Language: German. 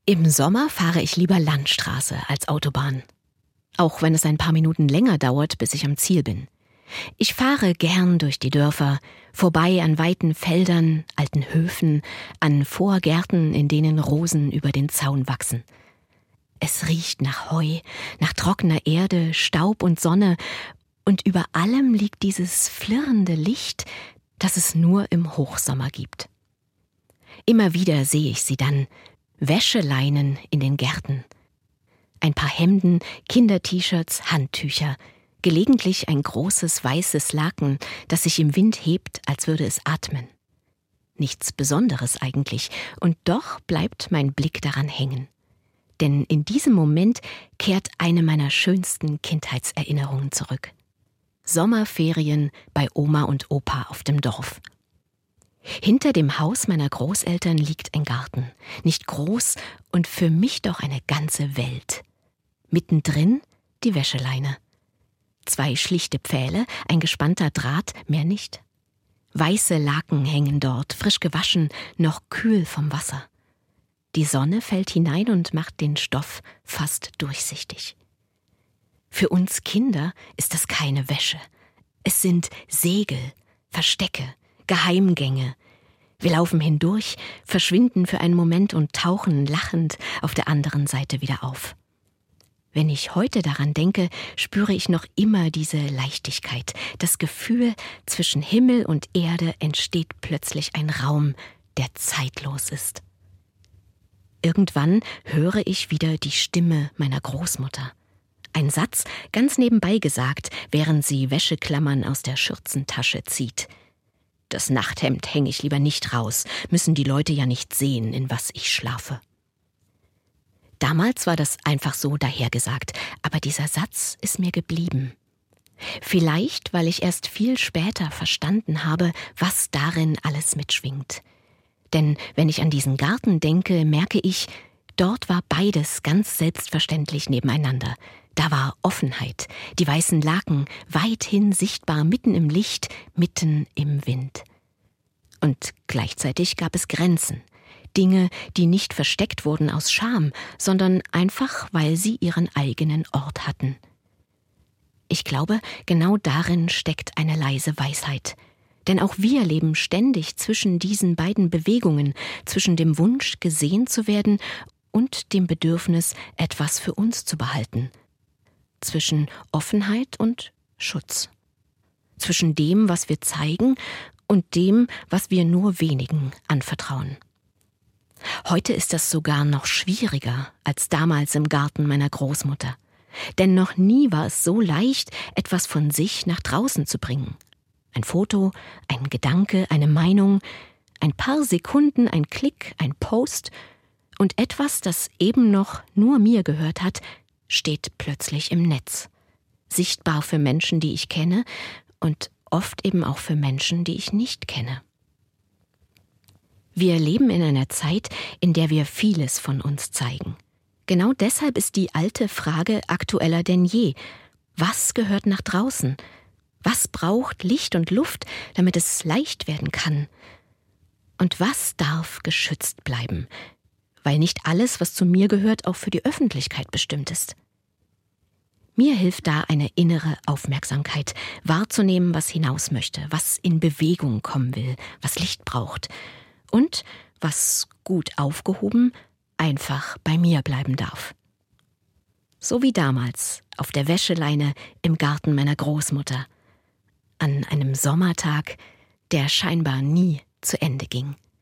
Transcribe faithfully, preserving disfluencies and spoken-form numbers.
Im Sommer fahre ich lieber Landstraße als Autobahn. Auch wenn es ein paar Minuten länger dauert, bis ich am Ziel bin. Ich fahre gern durch die Dörfer, vorbei an weiten Feldern, alten Höfen, an Vorgärten, in denen Rosen über den Zaun wachsen. Es riecht nach Heu, nach trockener Erde, Staub und Sonne, und über allem liegt dieses flirrende Licht, das es nur im Hochsommer gibt. Immer wieder sehe ich sie dann, Wäscheleinen in den Gärten. Ein paar Hemden, Kinder-T-Shirts, Handtücher, gelegentlich ein großes weißes Laken, das sich im Wind hebt, als würde es atmen. Nichts Besonderes eigentlich, und doch bleibt mein Blick daran hängen. Denn in diesem Moment kehrt eine meiner schönsten Kindheitserinnerungen zurück. Sommerferien bei Oma und Opa auf dem Dorf. Hinter dem Haus meiner Großeltern liegt ein Garten, nicht groß und für mich doch eine ganze Welt. Mittendrin die Wäscheleine. Zwei schlichte Pfähle, ein gespannter Draht, mehr nicht. Weiße Laken hängen dort, frisch gewaschen, noch kühl vom Wasser. Die Sonne fällt hinein und macht den Stoff fast durchsichtig. Für uns Kinder ist das keine Wäsche. Es sind Segel, Verstecke, Geheimgänge. Wir laufen hindurch, verschwinden für einen Moment und tauchen lachend auf der anderen Seite wieder auf. Wenn ich heute daran denke, spüre ich noch immer diese Leichtigkeit. Das Gefühl, zwischen Himmel und Erde entsteht plötzlich ein Raum, der zeitlos ist. Irgendwann höre ich wieder die Stimme meiner Großmutter. Ein Satz, ganz nebenbei gesagt, während sie Wäscheklammern aus der Schürzentasche zieht. Das Nachthemd hänge ich lieber nicht raus, müssen die Leute ja nicht sehen, in was ich schlafe. Damals war das einfach so dahergesagt, aber dieser Satz ist mir geblieben. Vielleicht, weil ich erst viel später verstanden habe, was darin alles mitschwingt. Denn wenn ich an diesen Garten denke, merke ich, dort war beides ganz selbstverständlich nebeneinander. Da war Offenheit, die weißen Laken weithin sichtbar mitten im Licht, mitten im Wind. Und gleichzeitig gab es Grenzen, Dinge, die nicht versteckt wurden aus Scham, sondern einfach, weil sie ihren eigenen Ort hatten. Ich glaube, genau darin steckt eine leise Weisheit. Denn auch wir leben ständig zwischen diesen beiden Bewegungen, zwischen dem Wunsch, gesehen zu werden und dem Bedürfnis, etwas für uns zu behalten. Zwischen Offenheit und Schutz. Zwischen dem, was wir zeigen, und dem, was wir nur wenigen anvertrauen. Heute ist das sogar noch schwieriger als damals im Garten meiner Großmutter. Denn noch nie war es so leicht, etwas von sich nach draußen zu bringen. Ein Foto, ein Gedanke, eine Meinung, ein paar Sekunden, ein Klick, ein Post und etwas, das eben noch nur mir gehört hat, steht plötzlich im Netz. Sichtbar für Menschen, die ich kenne und oft eben auch für Menschen, die ich nicht kenne. Wir leben in einer Zeit, in der wir vieles von uns zeigen. Genau deshalb ist die alte Frage aktueller denn je. Was gehört nach draußen? Was braucht Licht und Luft, damit es leicht werden kann? Und was darf geschützt bleiben? Weil nicht alles, was zu mir gehört, auch für die Öffentlichkeit bestimmt ist. Mir hilft da eine innere Aufmerksamkeit, wahrzunehmen, was hinaus möchte, was in Bewegung kommen will, was Licht braucht und was gut aufgehoben einfach bei mir bleiben darf. So wie damals auf der Wäscheleine im Garten meiner Großmutter, an einem Sommertag, der scheinbar nie zu Ende ging.